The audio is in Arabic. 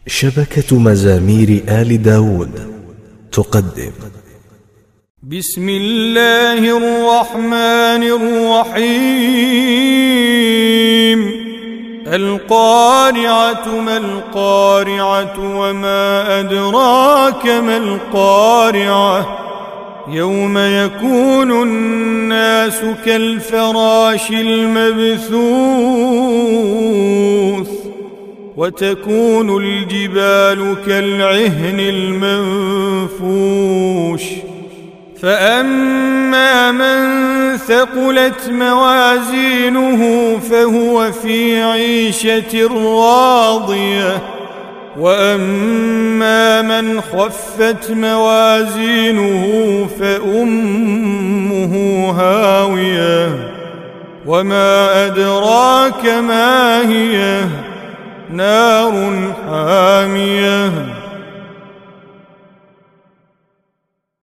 شبكة مزامير آل داود تقدم. بسم الله الرحمن الرحيم. القارعة ما القارعة وما أدراك ما القارعة. يوم يكون الناس كالفراش المبثوث وتكون الجبال كالعهن المنفوش. فأما من ثقلت موازينه فهو في عيشة راضية، وأما من خفت موازينه فأمه هاوية. وما أدراك ما هي؟ نار حامية.